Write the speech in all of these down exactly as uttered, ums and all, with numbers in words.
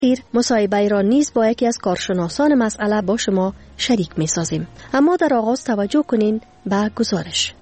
مصاحبه را نیز با یکی از کارشناسان مسئله با شما شریک می سازیم. اما در آغاز توجه کنین به گزارش.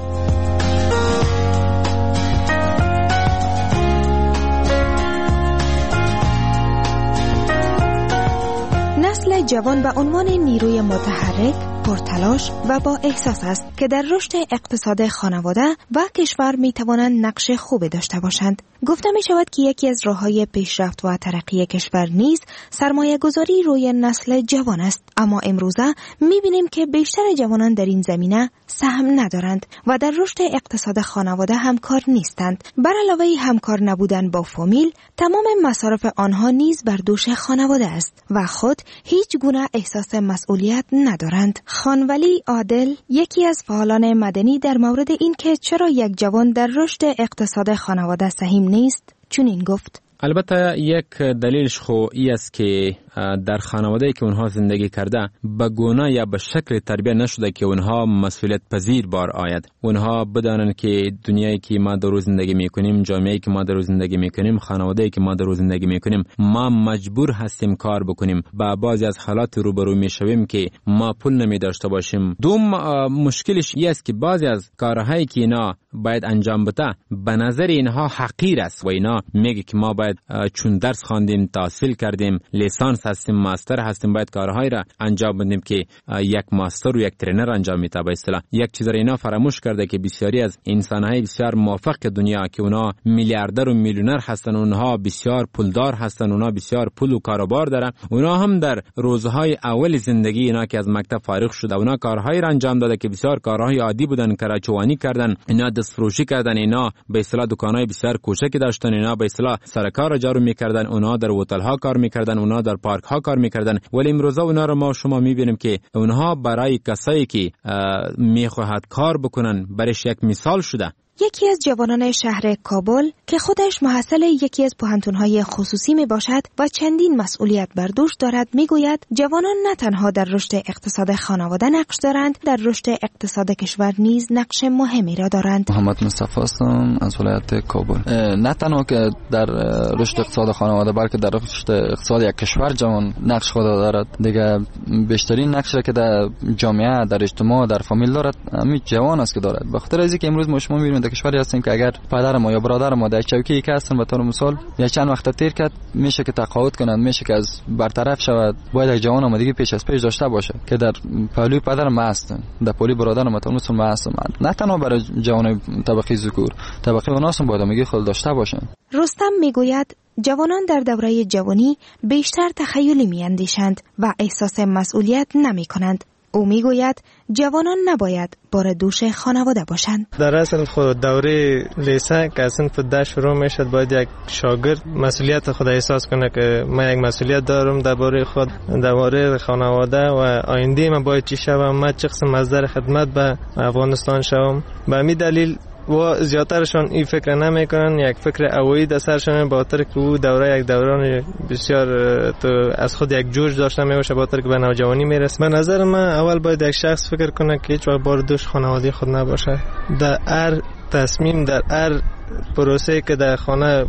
نسل جوان به عنوان نیروی متحرک، پرتلاش و با احساس است که در رشد اقتصاد خانواده و کشور می توانند نقش خوبی داشته باشند. گفته می شود که یکی از راه‌های پیشرفت و ترقی کشور نیز سرمایه گذاری روی نسل جوان است. اما امروزه می بینیم که بیشتر جوانان در این زمینه سهم ندارند و در رشد اقتصاد خانواده همکار نیستند. بر علاوه همکار نبودن با فامیل، تمام مصارف آنها نیز بر دوش خانواده است و خود هیچ گونه احساس مسئولیت ندارند. خانولی عادل، یکی از فعالان مدنی، در مورد این که چرا یک جوان در رشد اقتصاد خانواده سهم نیست چنین گفت: البته یک دلیلش خو ای است که در خانواده‌ای که اونها زندگی کرده به گونه یا به شکل تربیت نشده که اونها مسئولیت پذیر بار آید. اونها بدانند که دنیایی که ما در زندگی میکنیم، جامعه‌ای که ما در زندگی میکنیم، خانواده‌ای که ما در زندگی میکنیم، ما مجبور هستیم کار بکنیم. با بعضی از حالات روبرو میشویم که ما پول نمی داشته باشیم. دوم مشکلش ای است که بعضی از کارهایی که اینا باید انجام بده به نظر اینها حقیر است و اینا میگه که ما باید چون درس خواندیم، تحصیل کردیم، لیسانس هستیم، ماستر هستیم، باید کارهایی را انجام بدیم که یک ماستر و یک ترینر انجام میده. به اصطلاح یک چیز را اینا فراموش کرده که بسیاری از انسان‌های بسیار موفق دنیا که اونا میلیاردر و میلیونر هستن، اونها بسیار پولدار هستن، اونها بسیار پول و کاروبار دارن، اونها هم در روزهای اول زندگی اینا که از مکتب فارغ شده اونا کارهایی را انجام داده که بسیار کارهای عادی بودن، کراچوانی کردن، اینا دستفروشی کردن، اینا به اصطلاح دکانای بسیار کوچکی داشتن، اینا به اصطلاح سرکار را جارو میکردن، اونا در هتل ها کار میکردن، اونا در پارک ها کار میکردن. ولی امروزه اونا رو ما شما میبینیم که اونها برای کسایی که میخواهد کار بکنن برش یک مثال شده. یکی از جوانان شهر کابل که خودش محصل یکی از پوهنتون‌های خصوصی می باشد و چندین مسئولیت بر دوش دارد میگوید جوانان نه تنها در رشد اقتصاد خانواده نقش دارند، در رشد اقتصاد کشور نیز نقش مهمی را دارند. محمد مصطفی هستم از ولایت کابل. نه تنها که در رشد اقتصاد خانواده بلکه در رشد اقتصاد یک کشور جوان نقش خود دارد. دیگه بیشترین نقش را که در جامعه، در اجتماع، در فامیل دارد همین جوان است که دارد. به خاطر اینکه که امروز ما شما می‌بینید کشوری هستیم که اگر پدر ما یا برادر ما در چوکی که هستن به طور مثال یا چند وقت تیر کرد میشه که تقاعد کنند، میشه که از برطرف شود، باید یک جوان آمادگی پیش از پیش داشته باشه که در پهلوی پدر ما هستن، در پهلوی برادر ما طور مثال ما هستن. نه تنها برای جوان طبقه ذکور، طبقه اوناس هم باید آمادگی خود داشته باشن. رستم میگوید جوانان در دوره جوانی بیشتر تخیلی میاندیشند و احساس مسئولیت نمیکنند. او میگوید جوانان نباید بار دوش خانواده باشند. در اصل خود دوره لیسه که اصلا فده شروع میشد باید یک شاگرد مسئولیت خود احساس کنه که من یک مسئولیت دارم درباره خود، درباره خانواده و آینده من باید چی شوم، من چه قسم مصدر خدمت به افغانستان شوم. به همین دلیل و زیادترشان این فکر نمیکنن، یک فکر اوایی در سرشان با خاطر که او دوره یک دوران بسیار تو از خود یک جوش داشته میباشه با خاطر که به نوجوانی میرسه. به نظر من اول باید یک شخص فکر کنه که هیچ وقت بار دوش خانواده خود نباشه. در هر تصمیم، در هر پروسه که در خانه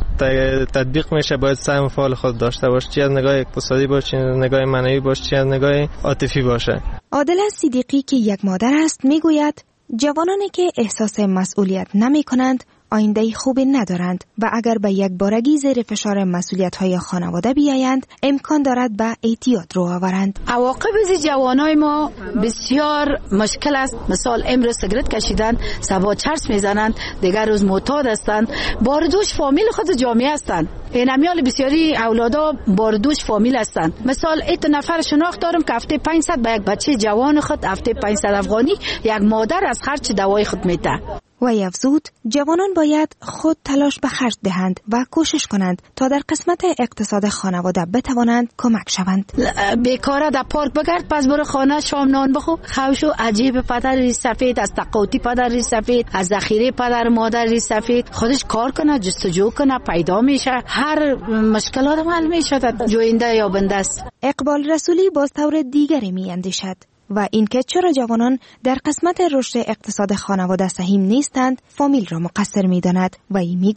تطبیق میشه باید سهم فعال خود داشته باشه، چه از نگاه اقتصادی باشه، چه از نگاه معنوی باشه، چه از نگاه عاطفی باشه. عادل صدیقی که یک مادر است میگوید جوانانی که احساس مسئولیت نمی کنند آینده خوبی ندارند و اگر به یک بارگی زیر فشار مسئولیت‌های خانواده بیایند امکان دارد به اعتیاد رو آورند. عواقب از جوانای ما بسیار مشکل است. مثال امروز سیگرت کشیدن، صبح چرس میزنند، دیگر روز معتاد هستند، باردوش فامیل خود جامعه هستند. این امیال بسیاری اولادا باردوش فامیل هستند. مثال ایت نفر شناخت دارم که هفته پانصد به یک بچه جوان خود هفته پانصد افغانی یک مادر از خرج دوای خود میده. و افزود جوانان باید خود تلاش به خرج دهند و کوشش کنند تا در قسمت اقتصاد خانواده بتوانند کمک شوند. بیکاره در پارک بگرد، پس برو خانه شام نان بخو. خوشو عجیب پدر ری سفید، از تقاطی پدر ری سفید، از ذخیره پدر مادر ری سفید، خودش کار کنه، جستجو کنه، پیدا میشه، هر مشکلات حل میشه، جوینده یا بنده است. اقبال رسولی باز طور دیگری می اندیشد و اینکه چرا جوانان در قسمت رشد اقتصاد خانواده سهم نیستند فامیل را مقصر می‌داند و این می‌گوید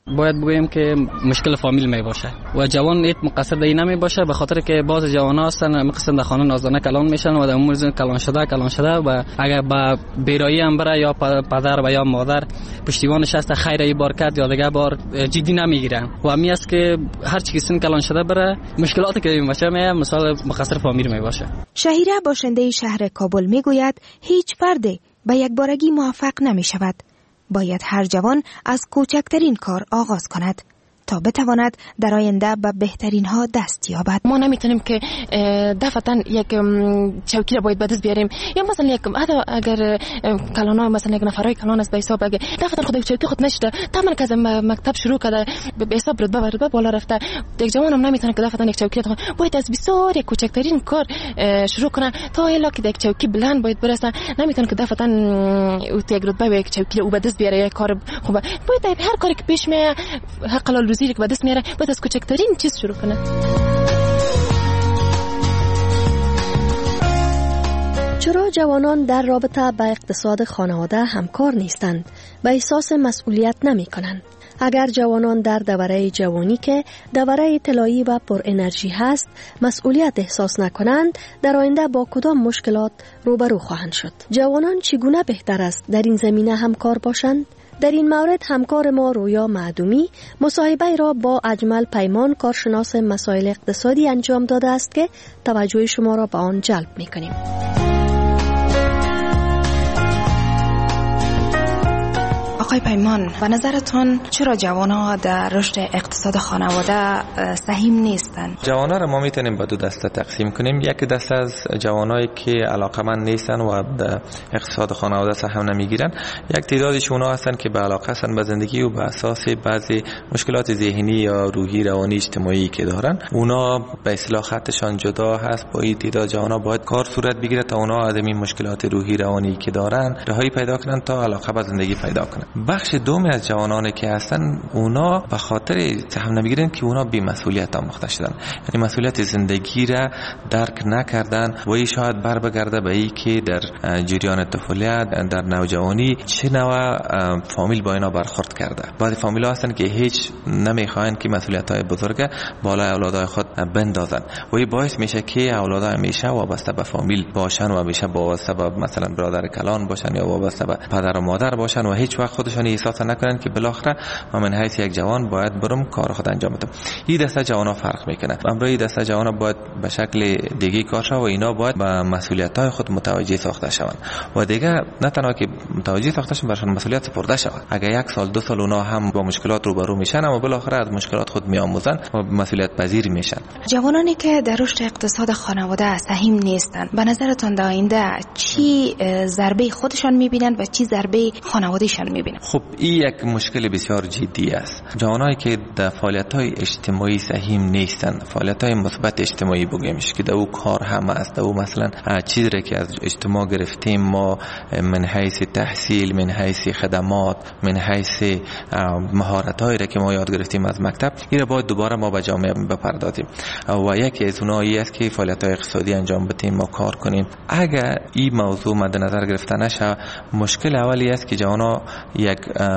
باید بگویم که مشکل فامیل می باشه و جوان ایت مقصر در این نمی باشه، به خاطر که بعض جوان ها هستن مقصد در خانه نازدانه کلان میشن و در امور زن کلان شده کلان شده و اگر با بیرایی هم بره یا پدر و یا مادر پشتیبانش هست خیر ای بار کرد یا دیگه بار جدی نمیگیرن و همی است که هر چی که سن کلان شده بره مشکلاتی که می باشه می مثال مقصر فامیل می باشه. شهیره باشنده شهر کابل میگوید هیچ فردی به یک بارگی موفق نمی شود. باید هر جوان از کوچکترین کار آغاز کند تا بتواند در آینده به بهترین ها دست یابد. ما نمیتونیم که دفعتا یک چوکی را باید به دست بیاریم یا مثلا یک اگر کلانا مثلا یک نفرای کلان است به حساب اگه دفعتا خود چوکی خود نشده تمام که از مکتب شروع کرده به حساب رتبه رتبه بالا رفته، یک جوان هم نمیتونه که دفعتا یک چوکی را باید از بسیار یک کوچکترین کار شروع کنه تا الا که یک چوکی بلند باید برسه. نمیتونه که دفعتا یک رتبه و یک چوکی او به دست بیاره یک کار خوبه. باید هر کاری که پیش میاد حق حلال روزی که به دست میاره باید از کوچکترین چیز شروع کنه. چرا جوانان در رابطه با اقتصاد خانواده همکار نیستند و احساس مسئولیت نمی کنند؟ اگر جوانان در دوره جوانی که دوره طلایی و پر انرژی هست مسئولیت احساس نکنند، در آینده با کدام مشکلات روبرو خواهند شد؟ جوانان چگونه بهتر است در این زمینه همکار باشند؟ در این مورد همکار ما رویا معدومی مصاحبه را با اجمل پیمان کارشناس مسائل اقتصادی انجام داده است که توجه شما را به آن جلب می‌کنیم. آقای پیمان، به نظرتون چرا جوان‌ها در رشد اقتصاد خانواده سهیم نیستند؟ جوان‌ها را ما میتونیم به دو دسته تقسیم کنیم. یک دسته از جوانایی که علاقه‌مند نیستن و در اقتصاد خانواده سهم نمیگیرن، یک تعدادش اونا هستن که به علاقه هستن به زندگی و به اساس بعضی مشکلات ذهنی یا روحی روانی اجتماعی که دارن، اونا به اصطلاح خطشان جدا هست. با این تعداد جوان‌ها باید کار صورت بگیره تا اونا از این مشکلات روحی روانی که دارن رهایی پیدا کنن تا علاقه به زندگی پیدا کنن. بخش دومی از جوانانی که هستن اونا به خاطر سهم نمیگیرن که اونا بی مسئولیت آموخته شدن، یعنی مسئولیت زندگی را درک نکردن و این شاید بر بگرده به این که در جریان طفولیت در نوجوانی چه نوع فامیل با اینا برخورد کرده. بعضی فامیل ها هستن که هیچ نمیخواین که مسئولیت های بزرگ بالای اولادای خود بندازن و این باعث میشه که اولادها همیشه وابسته به فامیل باشن و همیشه وابسته به مثلا برادر کلان باشن یا وابسته به پدر و مادر باشن و هیچ وقت خودشون احساس نکنن که بالاخره من حیث یک جوان باید برم کار خود انجام بدم. این دسته جوانا فرق میکنه. امروز این دسته جوانا باید به شکل دیگه کار شود و اینا باید به مسئولیت‌های خود متوجه ساخته شوند و دیگه نه تنها که متوجه ساخته شوند برشون مسئولیت سپرده شود. اگر یک سال دو سال اونا هم با مشکلات روبرو میشن اما بالاخره از مشکلات خود میآموزن و مسئولیت پذیر میشن. جوانانی که در رشد اقتصاد خانواده سهیم نیستن، به نظرتون در آینده چی ضربه خودشان میبینن و چی ضربه خانوادهشان میبینن؟ خب این یک مشکل بسیار جدی است. جوانایی که در فعالیت‌های اجتماعی سهیم نیستن، فعالیت‌های مثبت اجتماعی بگیمش که در او کار هم است، در او مثلا چیزی که از اجتماع گرفتیم ما من حیث تحصیل، من حیث خدمات، من حیث مهارت‌هایی که ما یاد گرفتیم از مکتب، این را باید دوباره ما به جامعه بپردازیم و یکی از اونایی است که فعالیت‌های اقتصادی انجام بدیم و کار کنیم. اگر این موضوع مد نظر گرفته نشه، مشکل اولی است که جوان‌ها یک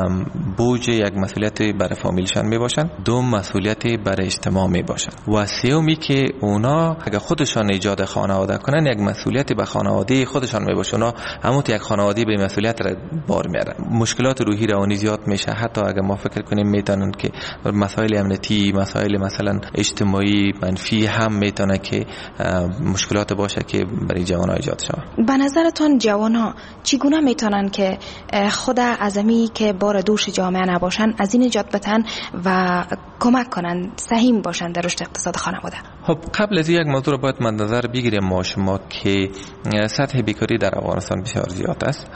بوج یک مسئولیت برای فامیلشان می باشن، دوم مسئولیت برای اجتماع می باشن و سومی که اونا اگر خودشان ایجاد خانواده کنن یک مسئولیت به خانواده خودشان می باشن. اونا همون یک خانواده به مسئولیت را بار میارن. مشکلات روحی روانی زیاد میشه. حتی اگر ما فکر کنیم میتونن که مسائل امنیتی، مسائل مثلا اجتماعی منفی هم میتونه که مشکلات باشه که برای جوانان ایجاد شود. به نظرتون جوانان چگونه میتونن که خود عزمی که بار دوش جامعه نباشن از این نجات بدن و کمک کنن سهیم باشن در رشد اقتصاد خانواده؟ خب قبل از یک موضوع رو باید مد نظر بگیریم ما شما که سطح بیکاری در افغانستان بسیار زیاد است.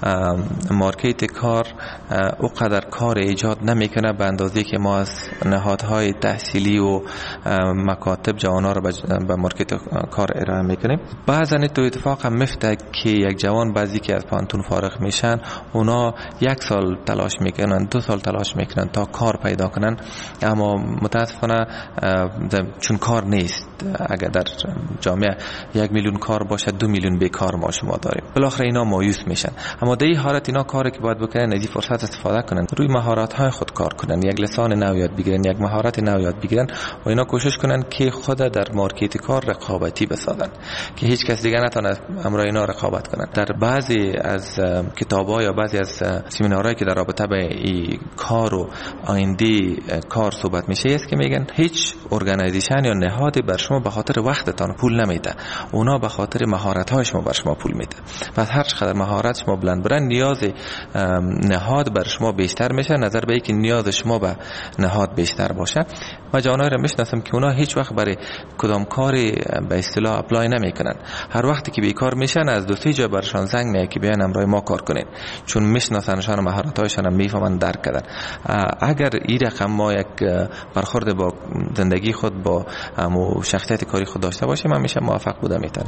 مارکت کار اونقدر کار ایجاد نمیکنه به اندازه که ما از نهادهای تحصیلی و مکاتب جوانان رو به مارکت کار ارائه میکنیم. بعضا تو اتفاق هم میفته که یک جوان بعضی که از پانتون فارغ میشن اونا یک سال تلاش میکنن، دو سال تلاش میکنن تا کار پیدا کنن، اما متاسفانه چون کار نیست، اگر در جامعه یک میلیون کار باشه دو میلیون بیکار ما شما داریم، بالاخره اینا مایوس میشن. اما در این حالت اینا کاری که باید بکنن از این فرصت استفاده کنن، روی مهارت های خود کار کنن، یک لسان نو یاد بگیرن، یک مهارت نو یاد بگیرن و اینا کوشش کنن که خود در مارکت کار رقابتی بسازن که هیچ کس دیگه نتونه امر اینا رقابت کنن. در بعضی از کتاب‌ها یا بعضی از سمینارهایی که در رابطه با این کار و آینده کار صحبت میشه است که میگن هیچ ارگانایزیشن یا نهادی بر شما به خاطر وقتتان پول نمیده، اونا به خاطر مهارت‌های شما بر شما پول میده. پس هر چقدر مهارت شما بلند برن، نیاز نهاد بر شما بیشتر میشه، نظر به اینکه نیاز شما به نهاد بیشتر باشه. ما جوانایی رو میشناسم که اونا هیچ وقت برای کدام کاری به اصطلاح اپلای نمیکنن. هر وقتی که بیکار میشن از دو سه جا برشان زنگ میاد که بیاین امروز ما کار کنین، چون میشناسنشان و مهارت‌هایشان هم میفهمن، درک کردن. اگر این رقم ما یک برخورد با زندگی خود با و شخصیت کاری خود داشته باشیم، من میشه موفق بوده میتونم.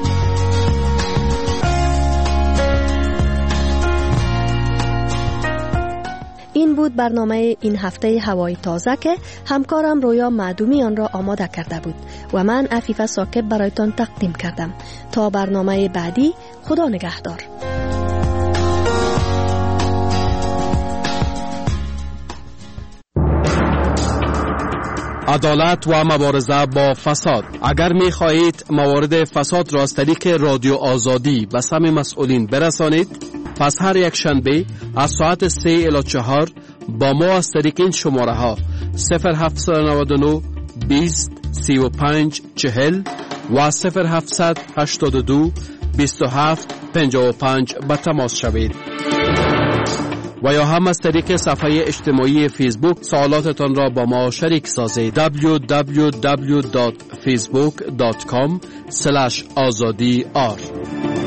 این بود برنامه این هفته هوای تازه که همکارم رویا معدومی آن را آماده کرده بود و من عفیفه ساکب برایتان تقدیم کردم. تا برنامه بعدی، خدا نگهدار. عدالت و مبارزه با فساد. اگر می خواهید موارد فساد را از طریق رادیو آزادی به سمع مسئولین برسانید، پس هر یک شنبه از ساعت سه الی چهار با ما از طریق این شماره ها صفر هفت نه نه بیست سی و پنج چهل و صفر هفت هشت دو بیست و هفت پنجاه و پنج به تماس شوید و یا هم از طریق صفحه اجتماعی فیسبوک سوالاتتان را با ما شریک سازید. دبلیو دبلیو دبلیو دات فیسبوک دات کام اسلش آزادی آر